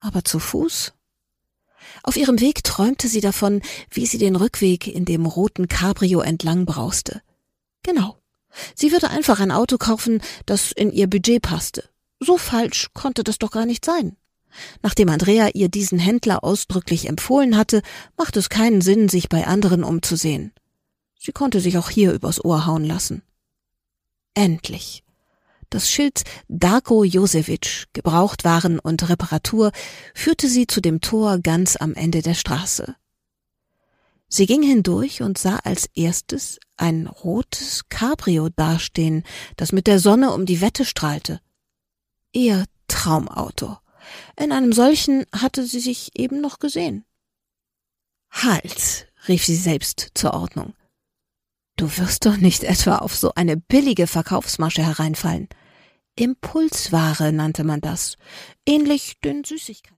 Aber zu Fuß? Auf ihrem Weg träumte sie davon, wie sie den Rückweg in dem roten Cabrio entlang brauste. Genau. Sie würde einfach ein Auto kaufen, das in ihr Budget passte. So falsch konnte das doch gar nicht sein. Nachdem Andrea ihr diesen Händler ausdrücklich empfohlen hatte, machte es keinen Sinn, sich bei anderen umzusehen. Sie konnte sich auch hier übers Ohr hauen lassen. Endlich. Das Schild Darko Josevic, Gebrauchtwaren und Reparatur, führte sie zu dem Tor ganz am Ende der Straße. Sie ging hindurch und sah als erstes ein rotes Cabrio dastehen, das mit der Sonne um die Wette strahlte. Ihr Traumauto. In einem solchen hatte sie sich eben noch gesehen. »Halt«, rief sie selbst zur Ordnung. »Du wirst doch nicht etwa auf so eine billige Verkaufsmasche hereinfallen. Impulsware nannte man das, ähnlich den Süßigkeiten.«